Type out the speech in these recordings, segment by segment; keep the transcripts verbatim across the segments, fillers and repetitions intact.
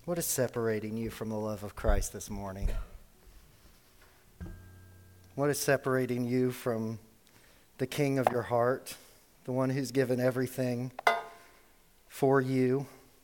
What is separating you from the love of Christ this morning? What is separating you from the King of your heart, the one who's given everything for you?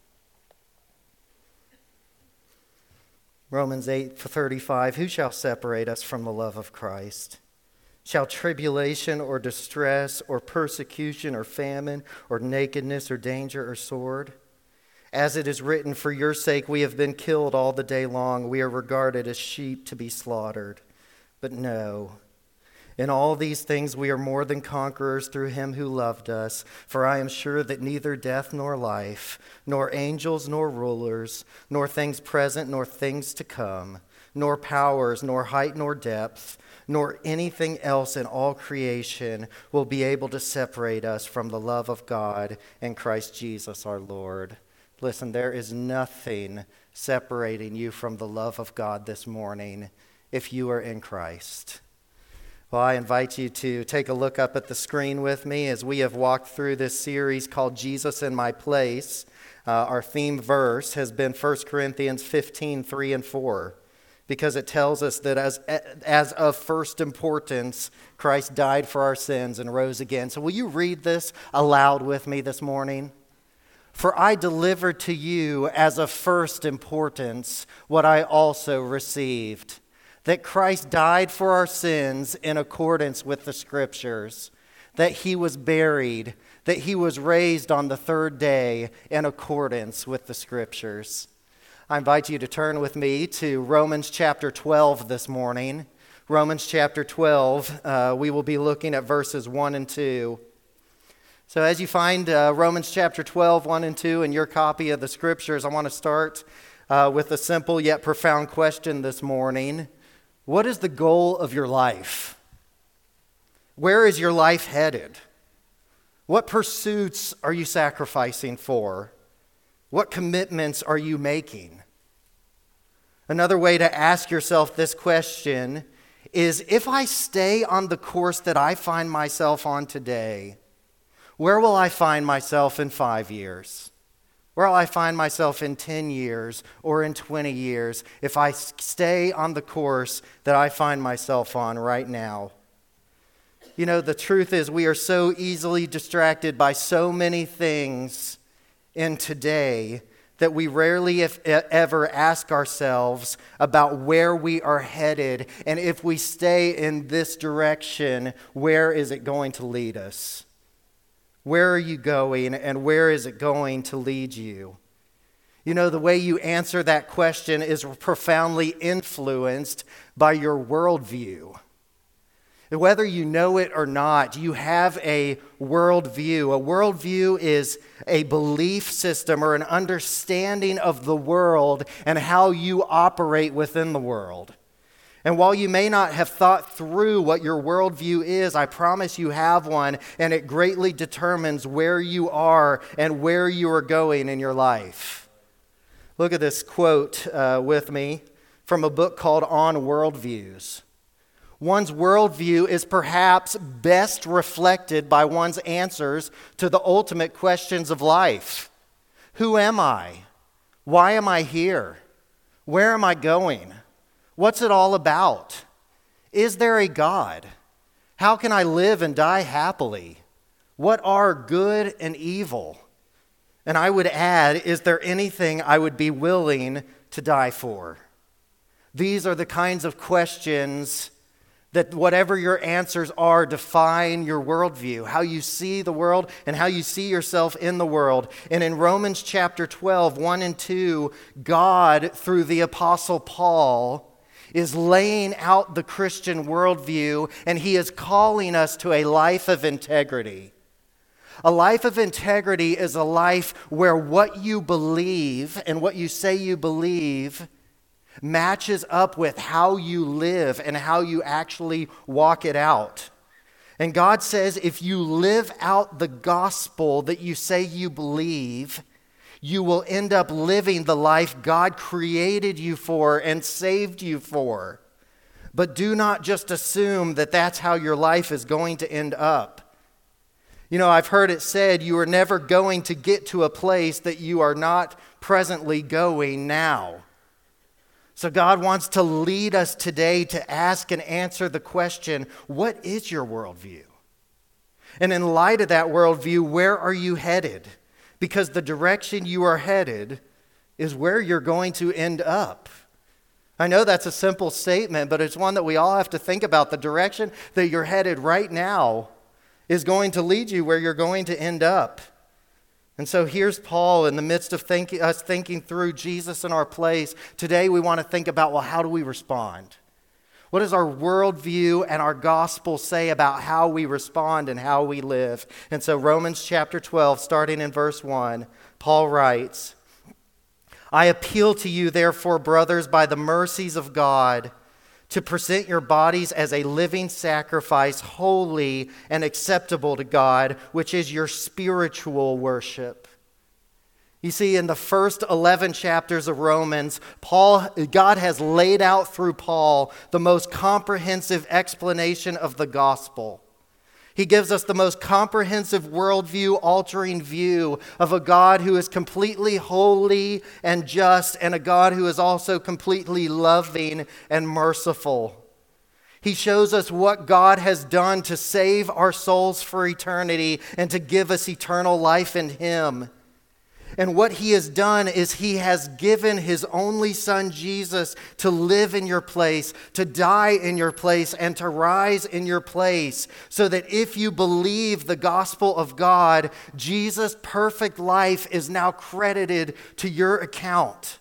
Romans eight thirty-five, who shall separate us from the love of Christ? Shall tribulation or distress or persecution or famine or nakedness or danger or sword? As it is written, for your sake we have been killed all the day long. We are regarded as sheep to be slaughtered. But no, in all these things we are more than conquerors through him who loved us. For I am sure that neither death nor life, nor angels nor rulers, nor things present nor things to come, nor powers, nor height nor depth, nor anything else in all creation will be able to separate us from the love of God and Christ Jesus our Lord. Listen, there is nothing separating you from the love of God this morning if you are in Christ. Well, I invite you to take a look up at the screen with me as we have walked through this series called Jesus in My Place. Uh, our theme verse has been First Corinthians fifteen, three and four, because it tells us that as, as of first importance, Christ died for our sins and rose again. So will you read this aloud with me this morning? For I delivered to you as of first importance what I also received, that Christ died for our sins in accordance with the Scriptures, that he was buried, that he was raised on the third day in accordance with the Scriptures. I invite you to turn with me to Romans chapter twelve this morning. Romans chapter twelve, uh, we will be looking at verses one and two. So as you find uh, Romans chapter twelve, one and two in your copy of the Scriptures, I want to start uh, with a simple yet profound question this morning. What is the goal of your life? Where is your life headed? What pursuits are you sacrificing for? What commitments are you making? Another way to ask yourself this question is, if I stay on the course that I find myself on today, where will I find myself in five years? Where will I find myself in ten years or in twenty years if I stay on the course that I find myself on right now? You know, the truth is we are so easily distracted by so many things in today that we rarely, if ever, ask ourselves about where we are headed, and if we stay in this direction, where is it going to lead us? Where are you going, and where is it going to lead you? You know, the way you answer that question is profoundly influenced by your worldview. Whether you know it or not, you have a worldview. A worldview is a belief system or an understanding of the world and how you operate within the world. And while you may not have thought through what your worldview is, I promise you have one, and it greatly determines where you are and where you are going in your life. Look at this quote uh, with me from a book called On Worldviews. One's worldview is perhaps best reflected by one's answers to the ultimate questions of life. Who am I? Why am I here? Where am I going? What's it all about? Is there a God? How can I live and die happily? What are good and evil? And I would add, is there anything I would be willing to die for? These are the kinds of questions that, whatever your answers are, define your worldview, how you see the world and how you see yourself in the world. And in Romans chapter twelve, one and two, God, through the Apostle Paul, is laying out the Christian worldview, and he is calling us to a life of integrity. A life of integrity is a life where what you believe and what you say you believe matches up with how you live and how you actually walk it out. And God says if you live out the gospel that you say you believe, you will end up living the life God created you for and saved you for. But do not just assume that that's how your life is going to end up. You know, I've heard it said you are never going to get to a place that you are not presently going now. So God wants to lead us today to ask and answer the question, what is your worldview? And in light of that worldview, where are you headed? Because the direction you are headed is where you're going to end up. I know that's a simple statement, but it's one that we all have to think about. The direction that you're headed right now is going to lead you where you're going to end up. And so here's Paul in the midst of thinking, us thinking through Jesus in our place. Today we want to think about, well, how do we respond? What does our worldview and our gospel say about how we respond and how we live? And so Romans chapter twelve, starting in verse one, Paul writes, I appeal to you, therefore, brothers, by the mercies of God, to present your bodies as a living sacrifice, holy and acceptable to God, which is your spiritual worship. You see, in the first eleven chapters of Romans, Paul, God has laid out through Paul the most comprehensive explanation of the gospel. He gives us the most comprehensive worldview, altering view of a God who is completely holy and just, and a God who is also completely loving and merciful. He shows us what God has done to save our souls for eternity and to give us eternal life in Him. And what He has done is He has given His only Son, Jesus, to live in your place, to die in your place, and to rise in your place, so that if you believe the gospel of God, Jesus' perfect life is now credited to your account.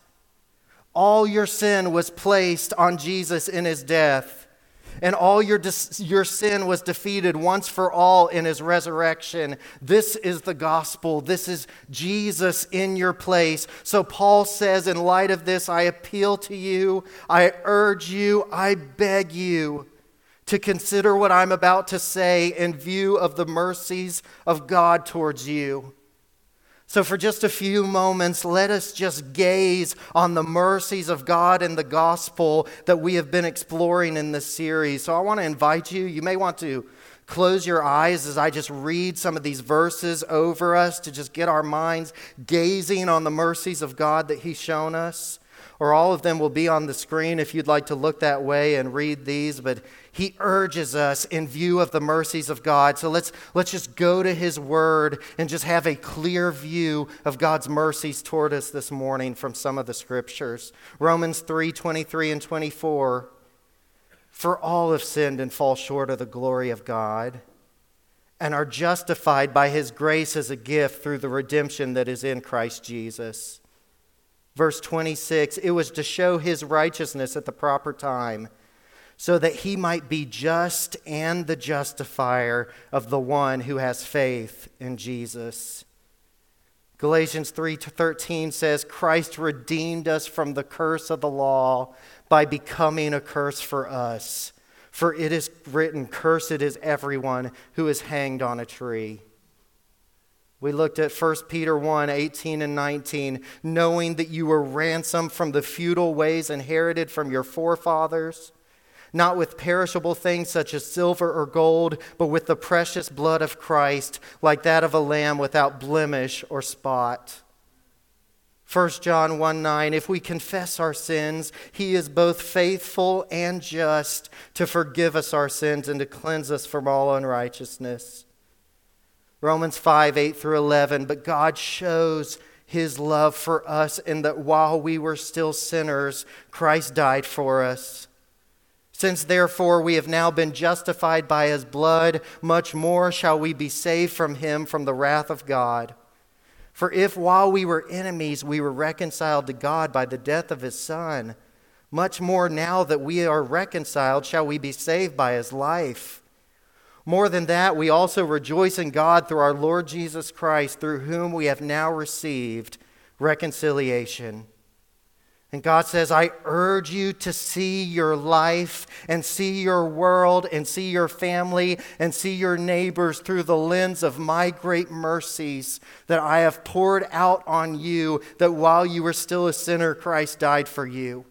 All your sin was placed on Jesus in His death. And all your, dis- your sin was defeated once for all in His resurrection. This is the gospel. This is Jesus in your place. So Paul says, in light of this, I appeal to you, I urge you, I beg you to consider what I'm about to say in view of the mercies of God towards you. So for just a few moments, let us just gaze on the mercies of God and the gospel that we have been exploring in this series. So I want to invite you, you may want to close your eyes as I just read some of these verses over us to just get our minds gazing on the mercies of God that He's shown us. Or all of them will be on the screen if you'd like to look that way and read these. But he urges us in view of the mercies of God. So let's, let's just go to His Word and just have a clear view of God's mercies toward us this morning from some of the Scriptures. Romans three, twenty-three and twenty-four. For all have sinned and fall short of the glory of God, and are justified by His grace as a gift through the redemption that is in Christ Jesus. Verse twenty-six, it was to show His righteousness at the proper time, so that He might be just and the justifier of the one who has faith in Jesus. Galatians three thirteen says, Christ redeemed us from the curse of the law by becoming a curse for us. For it is written, cursed is everyone who is hanged on a tree. We looked at First Peter one, eighteen and nineteen, knowing that you were ransomed from the futile ways inherited from your forefathers, not with perishable things such as silver or gold, but with the precious blood of Christ, like that of a lamb without blemish or spot. First John one nine, if we confess our sins, He is both faithful and just to forgive us our sins and to cleanse us from all unrighteousness. Romans five, eight through eleven, but God shows His love for us in that while we were still sinners, Christ died for us. Since therefore we have now been justified by His blood, much more shall we be saved from Him from the wrath of God. For if while we were enemies we were reconciled to God by the death of His Son, much more now that we are reconciled shall we be saved by His life. More than that, we also rejoice in God through our Lord Jesus Christ, through whom we have now received reconciliation. And God says, I urge you to see your life and see your world and see your family and see your neighbors through the lens of my great mercies that I have poured out on you, that while you were still a sinner, Christ died for you.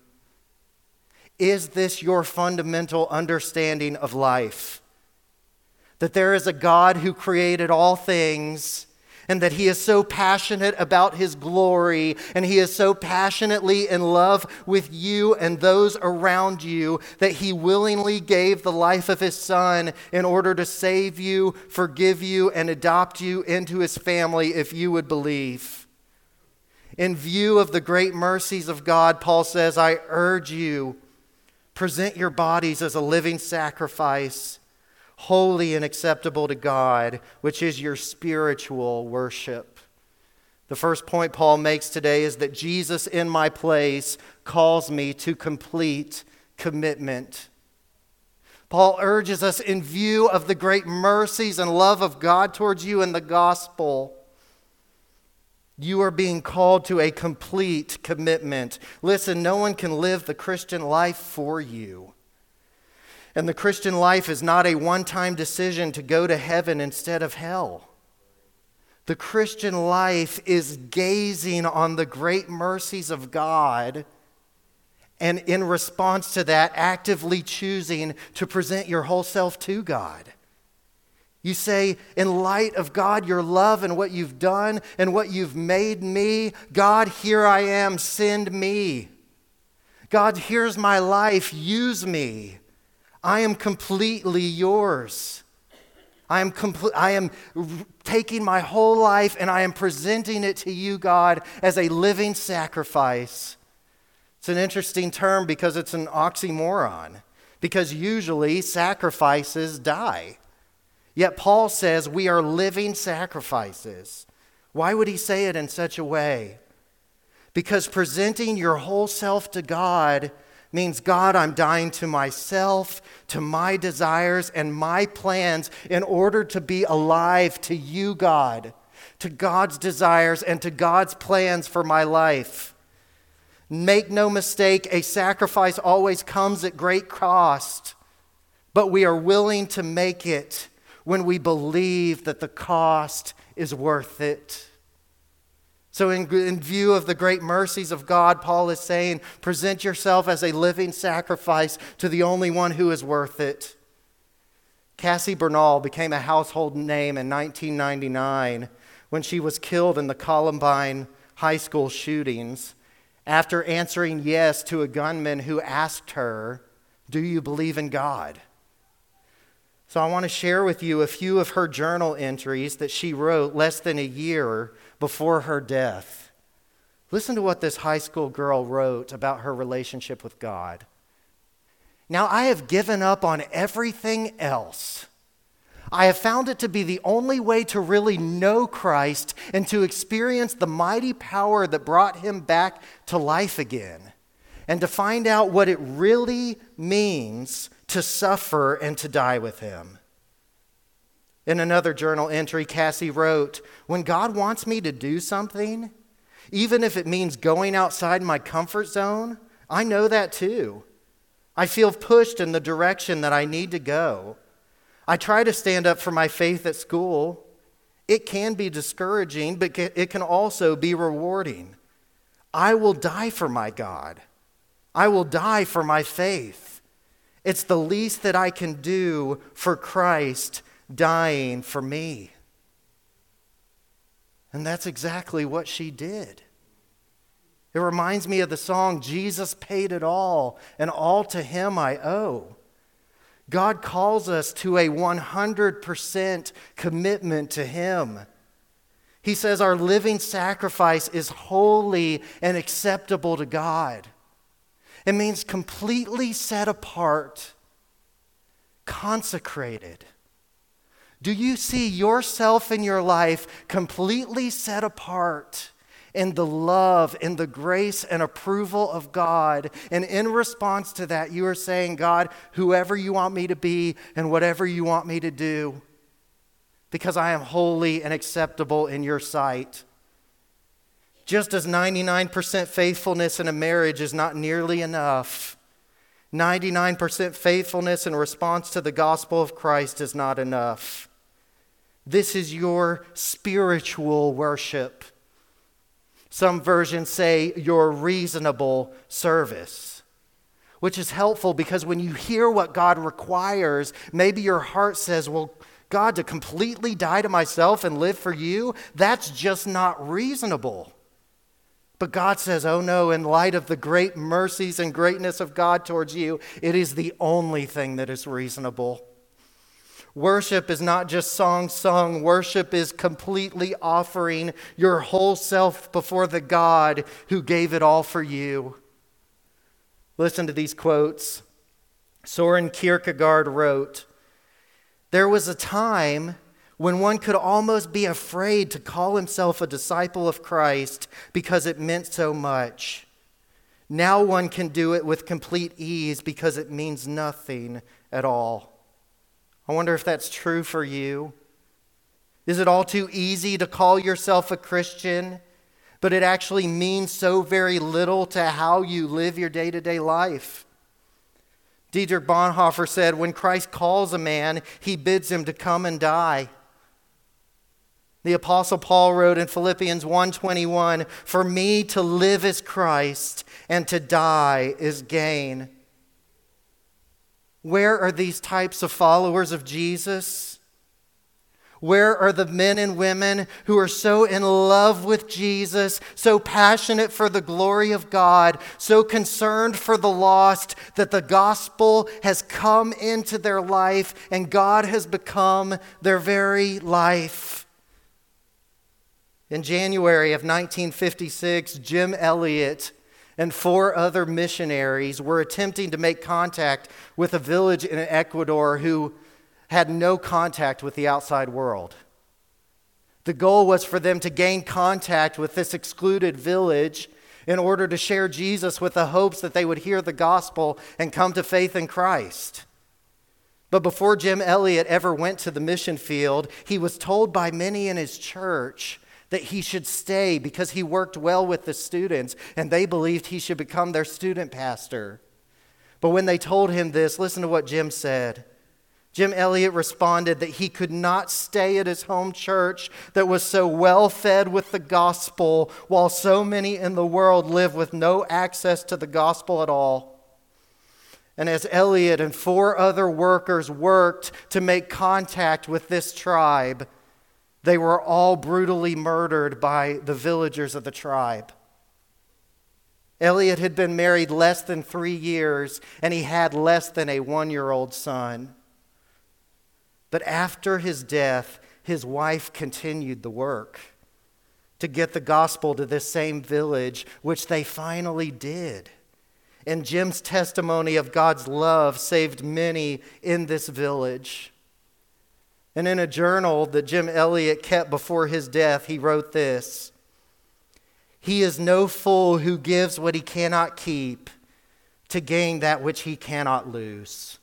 Is this your fundamental understanding of life? That there is a God who created all things, and that he is so passionate about his glory, and he is so passionately in love with you and those around you that he willingly gave the life of his son in order to save you, forgive you, and adopt you into his family if you would believe. In view of the great mercies of God, Paul says, I urge you, present your bodies as a living sacrifice, holy and acceptable to God, which is your spiritual worship. The first point Paul makes today is that Jesus in my place calls me to complete commitment. Paul urges us, in view of the great mercies and love of God towards you in the gospel, you are being called to a complete commitment. Listen, no one can live the Christian life for you. And the Christian life is not a one-time decision to go to heaven instead of hell. The Christian life is gazing on the great mercies of God, and in response to that, actively choosing to present your whole self to God. You say, in light of God, your love and what you've done and what you've made me, God, here I am, send me. God, here's my life, use me. I am completely yours. I am complete. I am taking my whole life and I am presenting it to you, God, as a living sacrifice. It's an interesting term because it's an oxymoron, because usually sacrifices die. Yet Paul says we are living sacrifices. Why would he say it in such a way? Because presenting your whole self to God means, God, I'm dying to myself, to my desires and my plans in order to be alive to you, God, to God's desires and to God's plans for my life. Make no mistake, a sacrifice always comes at great cost, but we are willing to make it when we believe that the cost is worth it. So in, in view of the great mercies of God, Paul is saying, present yourself as a living sacrifice to the only one who is worth it. Cassie Bernal became a household name in nineteen ninety-nine when she was killed in the Columbine high school shootings after answering yes to a gunman who asked her, do you believe in God? So I want to share with you a few of her journal entries that she wrote less than a year before her death. Listen to what this high school girl wrote about her relationship with God. Now I have given up on everything else. I have found it to be the only way to really know Christ and to experience the mighty power that brought him back to life again, and to find out what it really means to suffer and to die with him. In another journal entry, Cassie wrote, when God wants me to do something, even if it means going outside my comfort zone, I know that too. I feel pushed in the direction that I need to go. I try to stand up for my faith at school. It can be discouraging, but it can also be rewarding. I will die for my God. I will die for my faith. It's the least that I can do for Christ dying for me. And that's exactly what she did. It reminds me of the song, Jesus paid it all, and all to him I owe. God calls us to a one hundred percent commitment to him. He says our living sacrifice is holy and acceptable to God. It means completely set apart, consecrated. Do you see yourself in your life completely set apart in the love, in the grace and approval of God? And in response to that, you are saying, God, whoever you want me to be and whatever you want me to do, because I am holy and acceptable in your sight. Just as ninety-nine percent faithfulness in a marriage is not nearly enough, ninety-nine percent faithfulness in response to the gospel of Christ is not enough. This is your spiritual worship. Some versions say your reasonable service, which is helpful because when you hear what God requires, maybe your heart says, well, God, to completely die to myself and live for you, that's just not reasonable. But God says, oh no, in light of the great mercies and greatness of God towards you, it is the only thing that is reasonable. Worship is not just songs sung. Worship is completely offering your whole self before the God who gave it all for you. Listen to these quotes. Soren Kierkegaard wrote, "There was a time when one could almost be afraid to call himself a disciple of Christ because it meant so much. Now one can do it with complete ease because it means nothing at all." I wonder if that's true for you. Is it all too easy to call yourself a Christian, but it actually means so very little to how you live your day-to-day life? Dietrich Bonhoeffer said, when Christ calls a man, he bids him to come and die. The Apostle Paul wrote in Philippians one twenty-one, "For me to live is Christ, and to die is gain." Where are these types of followers of Jesus? Where are the men and women who are so in love with Jesus, so passionate for the glory of God, so concerned for the lost that the gospel has come into their life and God has become their very life? In January of nineteen fifty-six, Jim Elliot and four other missionaries were attempting to make contact with a village in Ecuador who had no contact with the outside world. The goal was for them to gain contact with this excluded village in order to share Jesus with the hopes that they would hear the gospel and come to faith in Christ. But before Jim Elliot ever went to the mission field, he was told by many in his church that he should stay because he worked well with the students and they believed he should become their student pastor. But when they told him this, listen to what Jim said. Jim Elliot responded that he could not stay at his home church that was so well fed with the gospel while so many in the world live with no access to the gospel at all. And as Elliot and four other workers worked to make contact with this tribe, they were all brutally murdered by the villagers of the tribe. Elliot had been married less than three years, and he had less than a one-year-old son. But after his death, his wife continued the work to get the gospel to this same village, which they finally did. And Jim's testimony of God's love saved many in this village. And in a journal that Jim Elliot kept before his death, he wrote this: "He is no fool who gives what he cannot keep to gain that which he cannot lose."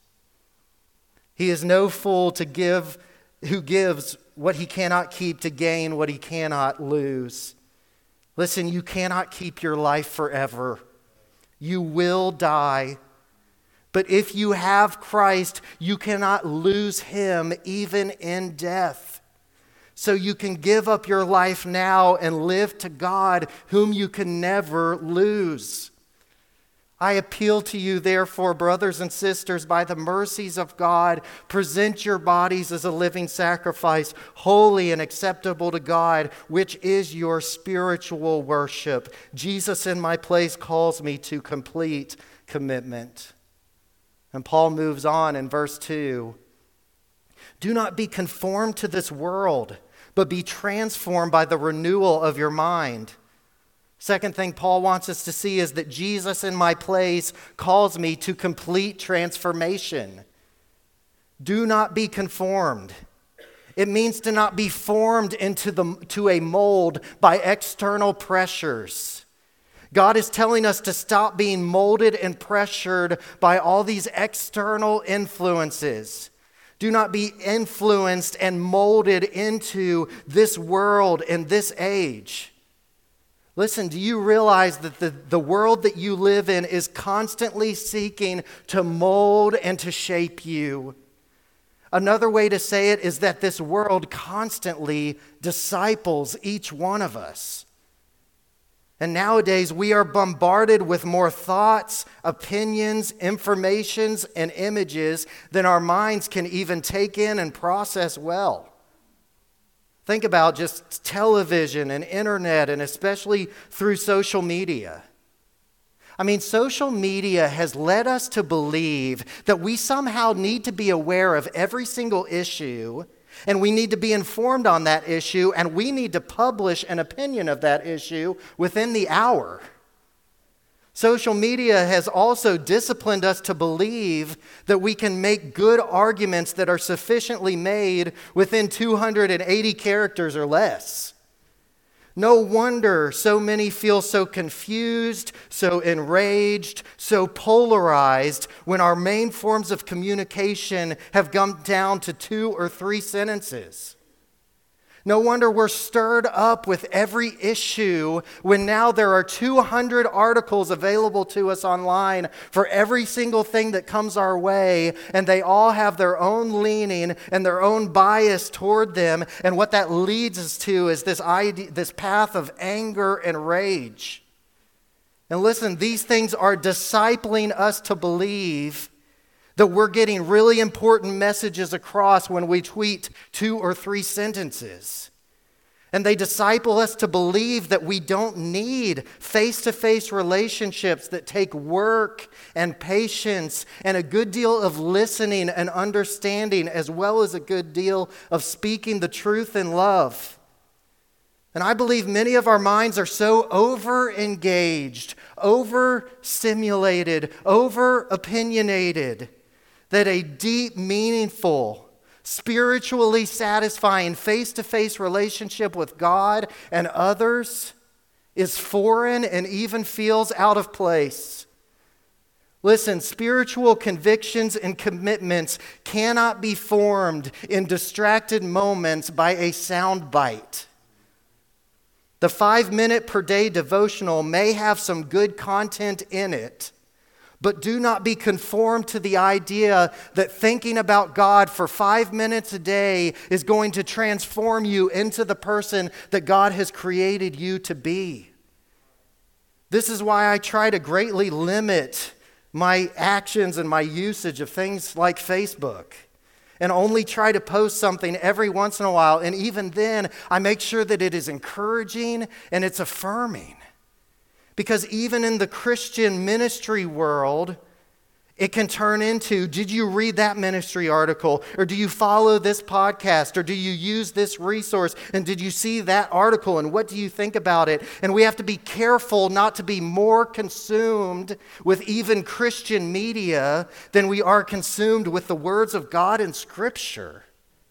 He is no fool to give who gives what he cannot keep to gain what he cannot lose. Listen, you cannot keep your life forever. You will die. But if you have Christ, you cannot lose him even in death. So you can give up your life now and live to God, whom you can never lose. I appeal to you, therefore, brothers and sisters, by the mercies of God, present your bodies as a living sacrifice, holy and acceptable to God, which is your spiritual worship. Jesus in my place calls me to complete commitment. And Paul moves on in verse two. "Do not be conformed to this world, but be transformed by the renewal of your mind." Second thing Paul wants us to see is that Jesus in my place calls me to complete transformation. Do not be conformed. It means to not be formed into the, to a mold by external pressures. God is telling us to stop being molded and pressured by all these external influences. Do not be influenced and molded into this world and this age. Listen, do you realize that the, the world that you live in is constantly seeking to mold and to shape you? Another way to say it is that this world constantly disciples each one of us. And nowadays, we are bombarded with more thoughts, opinions, informations, and images than our minds can even take in and process well. Think about just television and internet, and especially through social media. I mean, social media has led us to believe that we somehow need to be aware of every single issue, and we need to be informed on that issue, and we need to publish an opinion of that issue within the hour. Social media has also disciplined us to believe that we can make good arguments that are sufficiently made within two hundred eighty characters or less. No wonder so many feel so confused, so enraged, so polarized when our main forms of communication have come down to two or three sentences. No wonder we're stirred up with every issue when now there are two hundred articles available to us online for every single thing that comes our way, and they all have their own leaning and their own bias toward them, and what that leads us to is this idea, this path of anger and rage. And listen, these things are discipling us to believe that we're getting really important messages across when we tweet two or three sentences. And they disciple us to believe that we don't need face-to-face relationships that take work and patience and a good deal of listening and understanding, as well as a good deal of speaking the truth in love. And I believe many of our minds are so over-engaged, over-stimulated, over-opinionated, that a deep, meaningful, spiritually satisfying face-to-face relationship with God and others is foreign and even feels out of place. Listen, spiritual convictions and commitments cannot be formed in distracted moments by a sound bite. The five-minute per day devotional may have some good content in it, but do not be conformed to the idea that thinking about God for five minutes a day is going to transform you into the person that God has created you to be. This is why I try to greatly limit my actions and my usage of things like Facebook, and only try to post something every once in a while. And even then, I make sure that it is encouraging and it's affirming. Because even in the Christian ministry world, it can turn into, did you read that ministry article? Or do you follow this podcast? Or do you use this resource? And did you see that article? And what do you think about it? And we have to be careful not to be more consumed with even Christian media than we are consumed with the words of God in Scripture.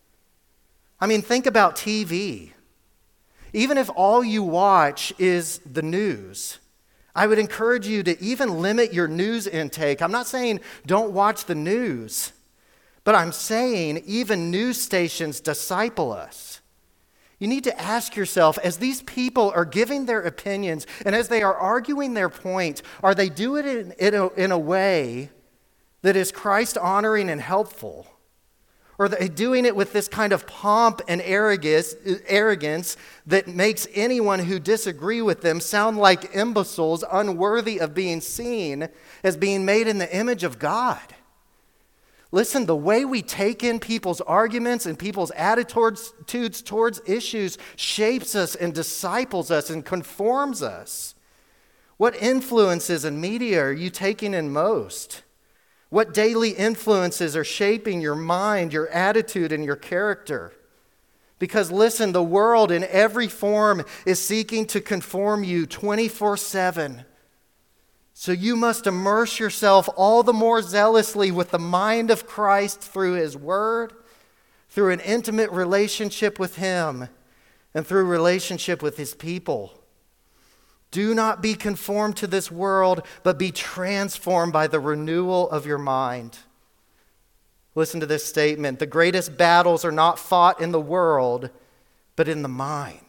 I mean, think about T V. Even if all you watch is the news, I would encourage you to even limit your news intake. I'm not saying don't watch the news, but I'm saying even news stations disciple us. You need to ask yourself, as these people are giving their opinions and as they are arguing their point, are they doing it in a, in a way that is Christ-honoring and helpful? Or are they doing it with this kind of pomp and arrogance, arrogance that makes anyone who disagree with them sound like imbeciles, unworthy of being seen as being made in the image of God? Listen, the way we take in people's arguments and people's attitudes towards issues shapes us and disciples us and conforms us. What influences and media are you taking in most? What daily influences are shaping your mind, your attitude, and your character? Because listen, the world in every form is seeking to conform you twenty-four seven. So you must immerse yourself all the more zealously with the mind of Christ through His Word, through an intimate relationship with Him, and through relationship with His people. Do not be conformed to this world, but be transformed by the renewal of your mind. Listen to this statement. The greatest battles are not fought in the world, but in the mind.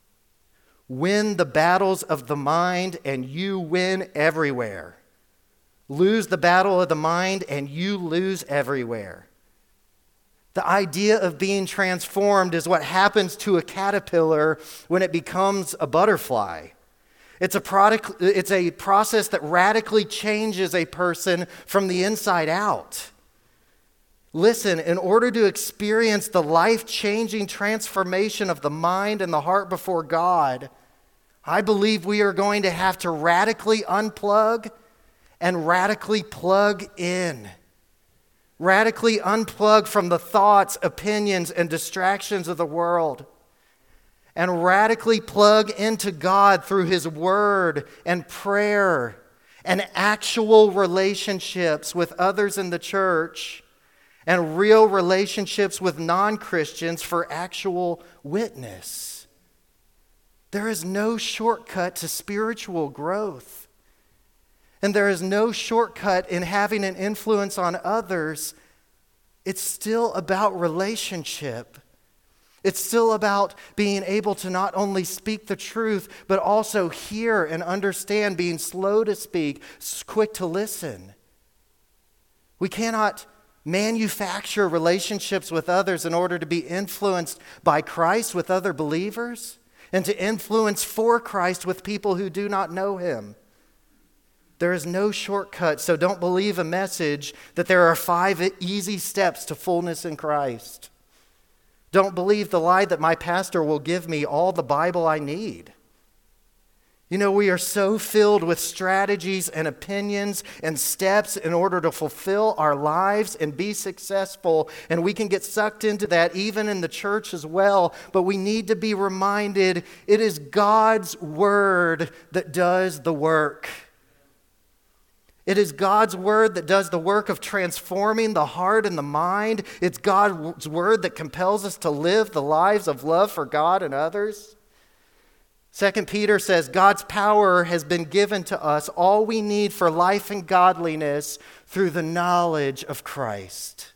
Win the battles of the mind, and you win everywhere. Lose the battle of the mind, and you lose everywhere. The idea of being transformed is what happens to a caterpillar when it becomes a butterfly. It's a product, it's a process that radically changes a person from the inside out. Listen, in order to experience the life-changing transformation of the mind and the heart before God, I believe we are going to have to radically unplug and radically plug in. Radically unplug from the thoughts, opinions, and distractions of the world. And radically plug into God through His Word and prayer and actual relationships with others in the church and real relationships with non-Christians for actual witness. There is no shortcut to spiritual growth. And there is no shortcut in having an influence on others. It's still about relationship. It's still about being able to not only speak the truth, but also hear and understand, being slow to speak, quick to listen. We cannot manufacture relationships with others in order to be influenced by Christ with other believers and to influence for Christ with people who do not know Him. There is no shortcut, so don't believe a message that there are five easy steps to fullness in Christ. Don't believe the lie that my pastor will give me all the Bible I need. You know, we are so filled with strategies and opinions and steps in order to fulfill our lives and be successful, and we can get sucked into that even in the church as well, but we need to be reminded it is God's Word that does the work. It is God's Word that does the work of transforming the heart and the mind. It's God's Word that compels us to live the lives of love for God and others. Second Peter says, God's power has been given to us, all we need for life and godliness through the knowledge of Christ.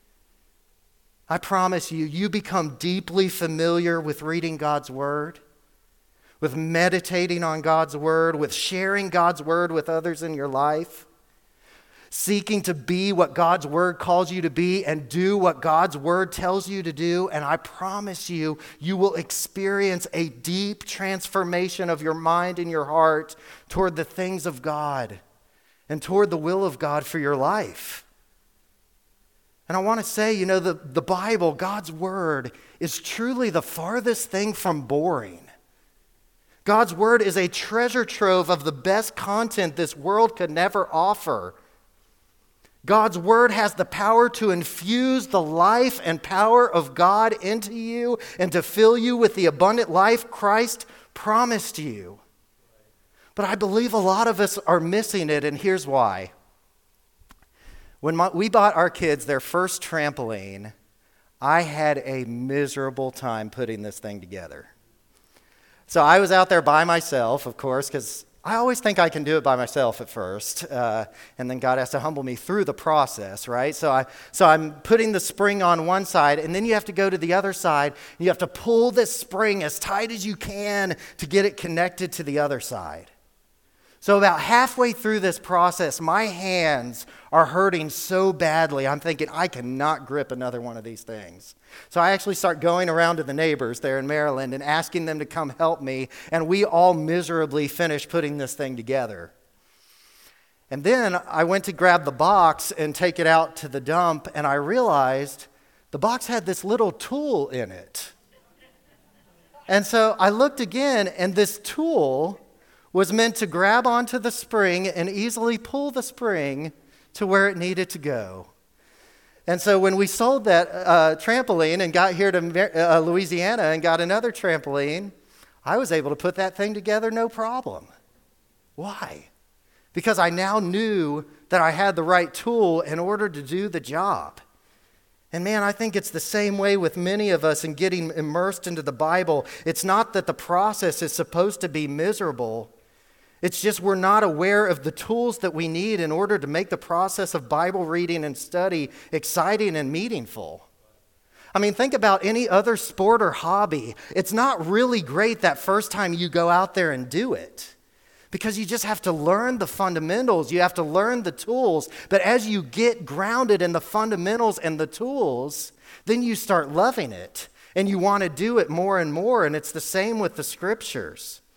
I promise you, you become deeply familiar with reading God's Word, with meditating on God's Word, with sharing God's Word with others in your life, seeking to be what God's Word calls you to be and do what God's Word tells you to do. And I promise you, you will experience a deep transformation of your mind and your heart toward the things of God and toward the will of God for your life. And I want to say, you know, the, the Bible, God's Word, is truly the farthest thing from boring. God's Word is a treasure trove of the best content this world could never offer. God's Word has the power to infuse the life and power of God into you and to fill you with the abundant life Christ promised you. But I believe a lot of us are missing it, and here's why. When my, we bought our kids their first trampoline, I had a miserable time putting this thing together. So I was out there by myself, of course, because I always think I can do it by myself at first, uh, and then God has to humble me through the process, right? So, I, so I'm putting the spring on one side, and then you have to go to the other side, and you have to pull this spring as tight as you can to get it connected to the other side. So about halfway through this process, my hands are hurting so badly, I'm thinking, I cannot grip another one of these things. So I actually start going around to the neighbors there in Maryland and asking them to come help me, and we all miserably finished putting this thing together. And then I went to grab the box and take it out to the dump, and I realized the box had this little tool in it. And so I looked again, and this tool was meant to grab onto the spring and easily pull the spring to where it needed to go. And so when we sold that uh, trampoline and got here to uh, Louisiana and got another trampoline, I was able to put that thing together no problem. Why? Because I now knew that I had the right tool in order to do the job. And man, I think it's the same way with many of us in getting immersed into the Bible. It's not that the process is supposed to be miserable. It's just we're not aware of the tools that we need in order to make the process of Bible reading and study exciting and meaningful. I mean, think about any other sport or hobby. It's not really great that first time you go out there and do it, because you just have to learn the fundamentals. You have to learn the tools. But as you get grounded in the fundamentals and the tools, then you start loving it, and you want to do it more and more. And it's the same with the Scriptures.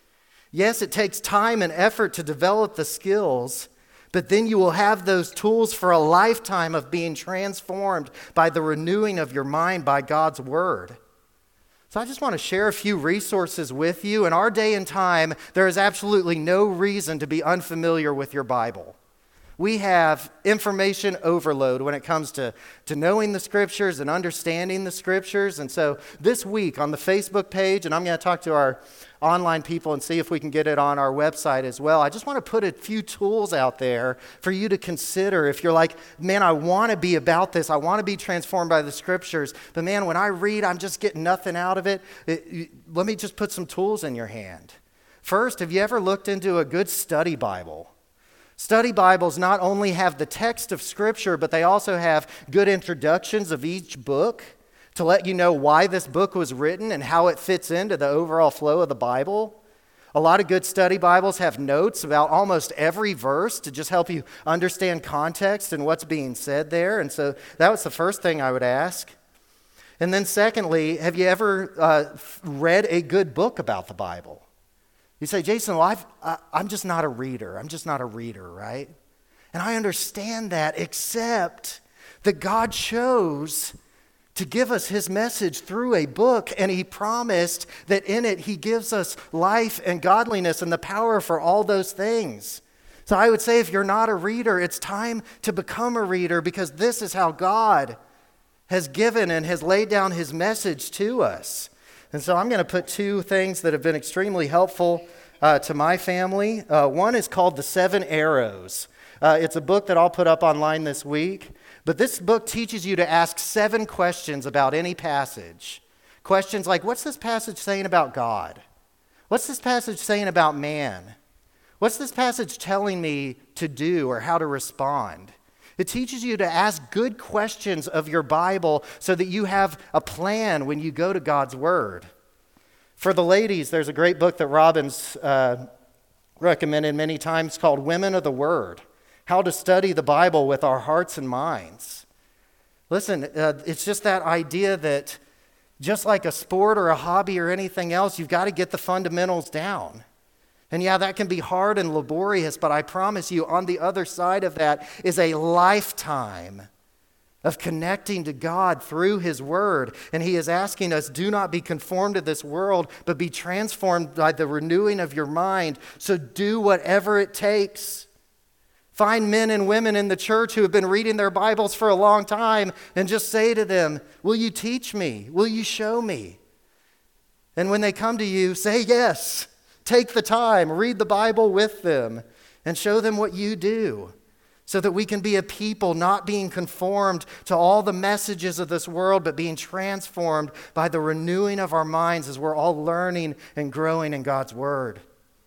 Yes, it takes time and effort to develop the skills, but then you will have those tools for a lifetime of being transformed by the renewing of your mind by God's word. So I just want to share a few resources with you. In our day and time, there is absolutely no reason to be unfamiliar with your Bible. We have information overload when it comes to, to knowing the Scriptures and understanding the Scriptures. And so this week on the Facebook page, and I'm going to talk to our online people and see if we can get it on our website as well, I just want to put a few tools out there for you to consider. If you're like, man, I want to be about this. I want to be transformed by the Scriptures. But man, when I read, I'm just getting nothing out of it. it, it let me just put some tools in your hand. First, have you ever looked into a good study Bible? Study Bibles not only have the text of Scripture, but they also have good introductions of each book to let you know why this book was written and how it fits into the overall flow of the Bible. A lot of good study Bibles have notes about almost every verse to just help you understand context and what's being said there. And so that was the first thing I would ask. And then secondly, have you ever uh, read a good book about the Bible? You say, Jason, well, I've, I, I'm just not a reader. I'm just not a reader, right? And I understand that, except that God chose to give us his message through a book, and he promised that in it he gives us life and godliness and the power for all those things. So I would say if you're not a reader, it's time to become a reader, because this is how God has given and has laid down his message to us. And so I'm going to put two things that have been extremely helpful uh, to my family. Uh, one is called The Seven Arrows. Uh, it's a book that I'll put up online this week. But this book teaches you to ask seven questions about any passage. Questions like, what's this passage saying about God? What's this passage saying about man? What's this passage telling me to do or how to respond? It teaches you to ask good questions of your Bible so that you have a plan when you go to God's Word. For the ladies, there's a great book that Robin's uh, recommended many times called Women of the Word, How to Study the Bible with Our Hearts and Minds. Listen, uh, it's just that idea that just like a sport or a hobby or anything else, you've got to get the fundamentals down. And yeah, that can be hard and laborious, but I promise you, on the other side of that is a lifetime of connecting to God through his word. And he is asking us, do not be conformed to this world, but be transformed by the renewing of your mind. So do whatever it takes. Find men and women in the church who have been reading their Bibles for a long time and just say to them, will you teach me? Will you show me? And when they come to you, say yes. Take the time, read the Bible with them, and show them what you do so that we can be a people not being conformed to all the messages of this world, but being transformed by the renewing of our minds as we're all learning and growing in God's Word.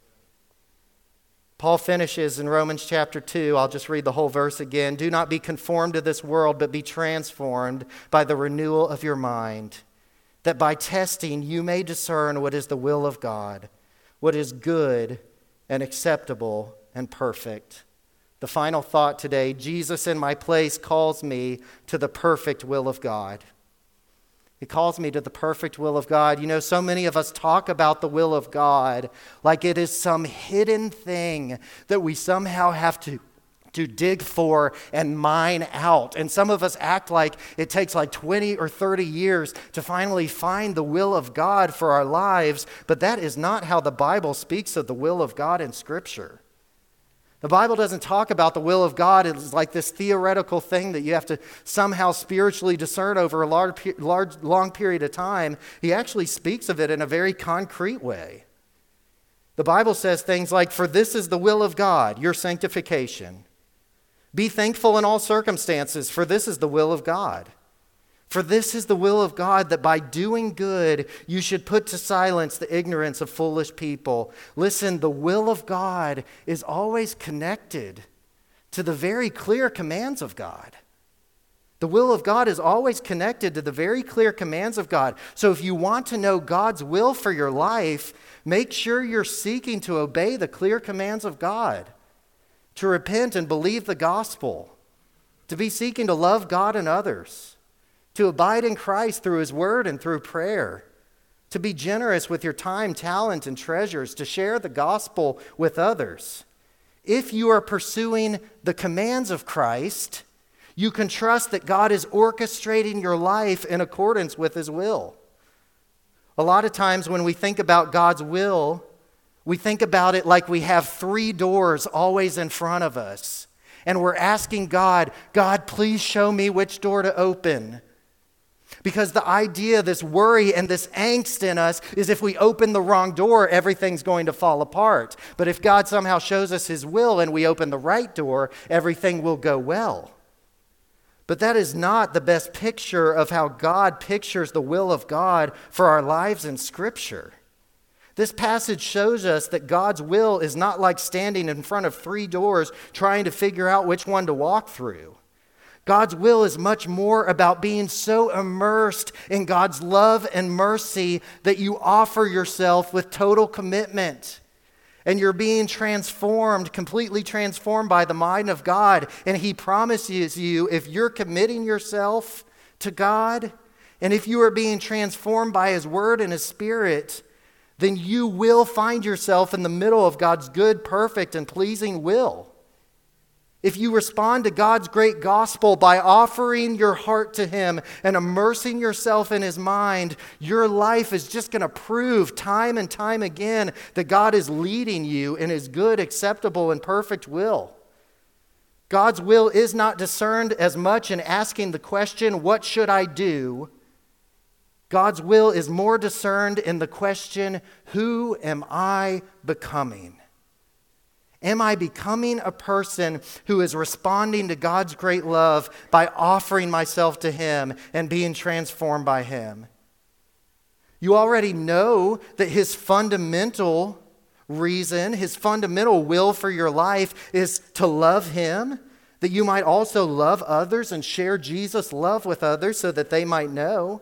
Paul finishes in Romans chapter two. I'll just read the whole verse again. Do not be conformed to this world, but be transformed by the renewal of your mind, that by testing you may discern what is the will of God, what is good and acceptable and perfect. The final thought today, Jesus in my place calls me to the perfect will of God. He calls me to the perfect will of God. You know, so many of us talk about the will of God like it is some hidden thing that we somehow have to to dig for and mine out. And some of us act like it takes like twenty or thirty years to finally find the will of God for our lives, but that is not how the Bible speaks of the will of God in Scripture. The Bible doesn't talk about the will of God as like this theoretical thing that you have to somehow spiritually discern over a large, large, long period of time. He actually speaks of it in a very concrete way. The Bible says things like, for this is the will of God, your sanctification. Be thankful in all circumstances, for this is the will of God. For this is the will of God, that by doing good, you should put to silence the ignorance of foolish people. Listen, the will of God is always connected to the very clear commands of God. The will of God is always connected to the very clear commands of God. So if you want to know God's will for your life, make sure you're seeking to obey the clear commands of God, to repent and believe the gospel, to be seeking to love God and others, to abide in Christ through his word and through prayer, to be generous with your time, talent, and treasures, to share the gospel with others. If you are pursuing the commands of Christ, you can trust that God is orchestrating your life in accordance with his will. A lot of times when we think about God's will, we think about it like we have three doors always in front of us. And we're asking God, God, please show me which door to open. Because the idea, this worry and this angst in us is if we open the wrong door, everything's going to fall apart. But if God somehow shows us his will and we open the right door, everything will go well. But that is not the best picture of how God pictures the will of God for our lives in Scripture. This passage shows us that God's will is not like standing in front of three doors trying to figure out which one to walk through. God's will is much more about being so immersed in God's love and mercy that you offer yourself with total commitment. And you're being transformed, completely transformed by the mind of God. And he promises you, if you're committing yourself to God, and if you are being transformed by his word and his spirit, then you will find yourself in the middle of God's good, perfect, and pleasing will. If you respond to God's great gospel by offering your heart to him and immersing yourself in his mind, your life is just going to prove time and time again that God is leading you in his good, acceptable, and perfect will. God's will is not discerned as much in asking the question, what should I do? God's will is more discerned in the question, who am I becoming? Am I becoming a person who is responding to God's great love by offering myself to him and being transformed by him? You already know that his fundamental reason, his fundamental will for your life is to love him, that you might also love others and share Jesus' love with others so that they might know.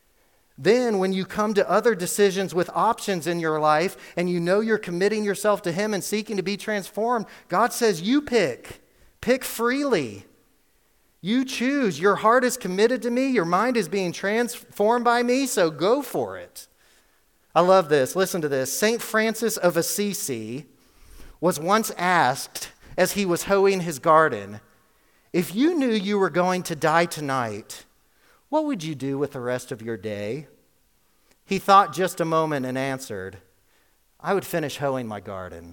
Then when you come to other decisions with options in your life and you know you're committing yourself to him and seeking to be transformed, God says you pick. Pick freely. You choose. Your heart is committed to me. Your mind is being transformed by me, so go for it. I love this. Listen to this. Saint Francis of Assisi was once asked as he was hoeing his garden, if you knew you were going to die tonight, what would you do with the rest of your day? He thought just a moment and answered, I would finish hoeing my garden.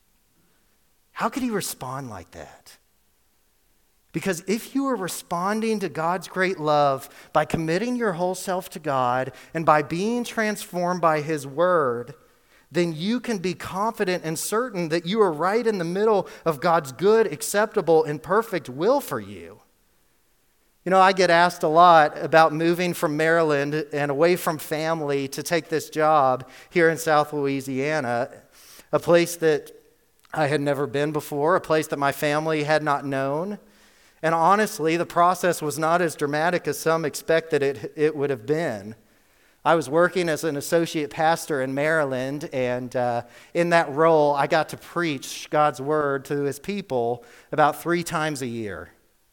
How could he respond like that? Because if you are responding to God's great love by committing your whole self to God and by being transformed by his word, then you can be confident and certain that you are right in the middle of God's good, acceptable, and perfect will for you. You know, I get asked a lot about moving from Maryland and away from family to take this job here in South Louisiana, a place that I had never been before, a place that my family had not known. And honestly, the process was not as dramatic as some expected it, it would have been. I was working as an associate pastor in Maryland, and uh, in that role, I got to preach God's word to his people about three times a year.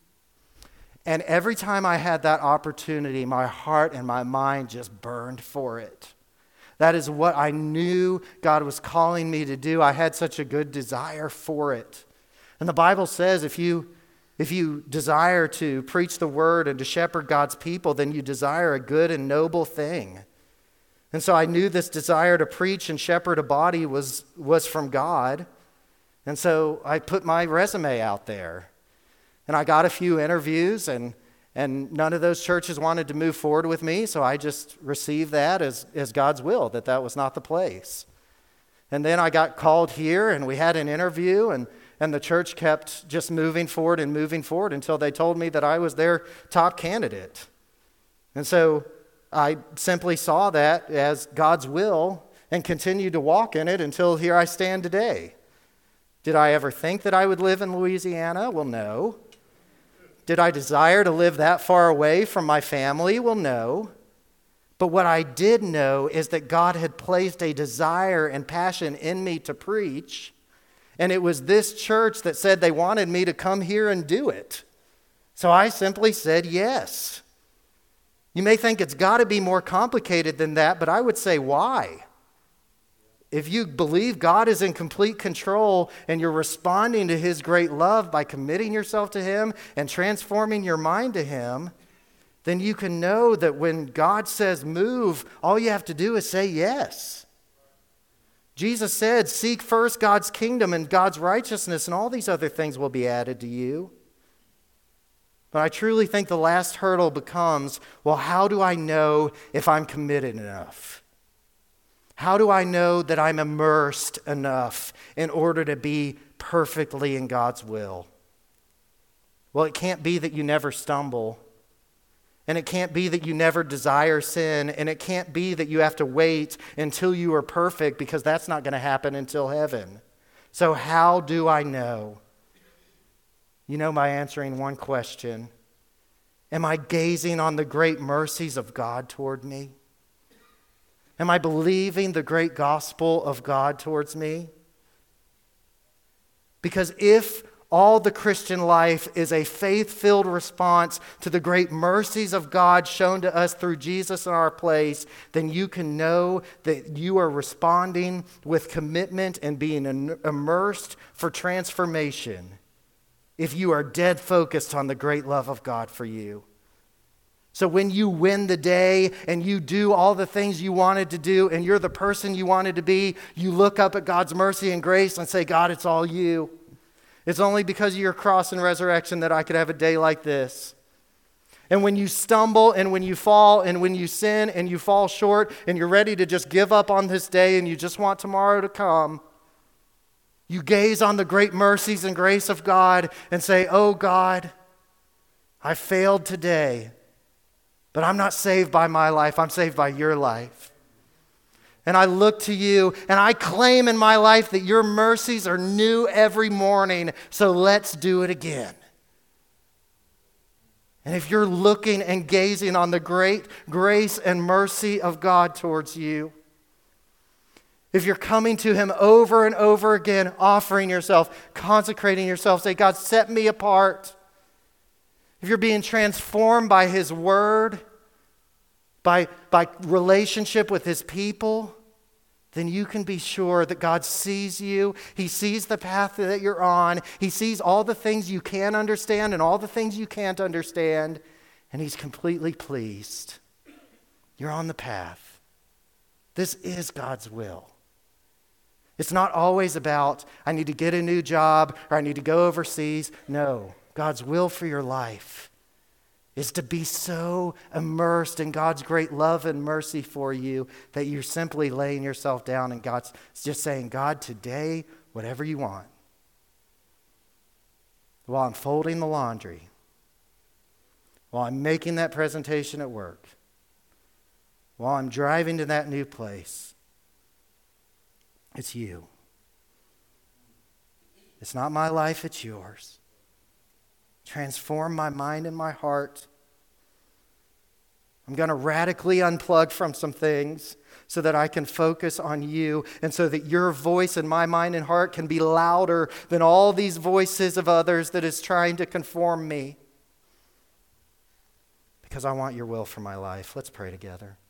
And every time I had that opportunity, my heart and my mind just burned for it. That is what I knew God was calling me to do. I had such a good desire for it. And the Bible says if you, if you desire to preach the word and to shepherd God's people, then you desire a good and noble thing. And so I knew this desire to preach and shepherd a body was, was from God. And so I put my resume out there. And I got a few interviews, and, and none of those churches wanted to move forward with me, so I just received that as, as God's will, that that was not the place. And then I got called here, and we had an interview, and, and the church kept just moving forward and moving forward until they told me that I was their top candidate. And so I simply saw that as God's will and continued to walk in it until here I stand today. Did I ever think that I would live in Louisiana? Well, no. Did I desire to live that far away from my family? Well, no. But what I did know is that God had placed a desire and passion in me to preach, and it was this church that said they wanted me to come here and do it. So I simply said yes. You may think it's got to be more complicated than that, but I would say, why? If you believe God is in complete control and you're responding to his great love by committing yourself to him and transforming your mind to him, then you can know that when God says move, all you have to do is say yes. Jesus said, seek first God's kingdom and God's righteousness, and all these other things will be added to you. But I truly think the last hurdle becomes, well, how do I know if I'm committed enough? How do I know that I'm immersed enough in order to be perfectly in God's will? Well, it can't be that you never stumble. And it can't be that you never desire sin. And it can't be that you have to wait until you are perfect, because that's not going to happen until heaven. So how do I know? You know, by answering one question. Am I gazing on the great mercies of God toward me? Am I believing the great gospel of God towards me? Because if all the Christian life is a faith-filled response to the great mercies of God shown to us through Jesus in our place, then you can know that you are responding with commitment and being immersed for transformation if you are dead focused on the great love of God for you. So when you win the day and you do all the things you wanted to do and you're the person you wanted to be, you look up at God's mercy and grace and say, God, it's all you. It's only because of your cross and resurrection that I could have a day like this. And when you stumble and when you fall and when you sin and you fall short and you're ready to just give up on this day and you just want tomorrow to come, you gaze on the great mercies and grace of God and say, oh God, I failed today. But I'm not saved by my life. I'm saved by your life. And I look to you and I claim in my life that your mercies are new every morning. So let's do it again. And if you're looking and gazing on the great grace and mercy of God towards you, if you're coming to him over and over again, offering yourself, consecrating yourself, say, God, set me apart. If you're being transformed by his word, by, by relationship with his people, then you can be sure that God sees you. He sees the path that you're on. He sees all the things you can understand and all the things you can't understand. And he's completely pleased. You're on the path. This is God's will. It's not always about, I need to get a new job or I need to go overseas. No. God's will for your life is to be so immersed in God's great love and mercy for you that you're simply laying yourself down and God's just saying, God, today, whatever you want. While I'm folding the laundry, while I'm making that presentation at work, while I'm driving to that new place, it's you. It's not my life, it's yours. Transform my mind and my heart. I'm going to radically unplug from some things so that I can focus on you and so that your voice in my mind and heart can be louder than all these voices of others that is trying to conform me. Because I want your will for my life. Let's pray together.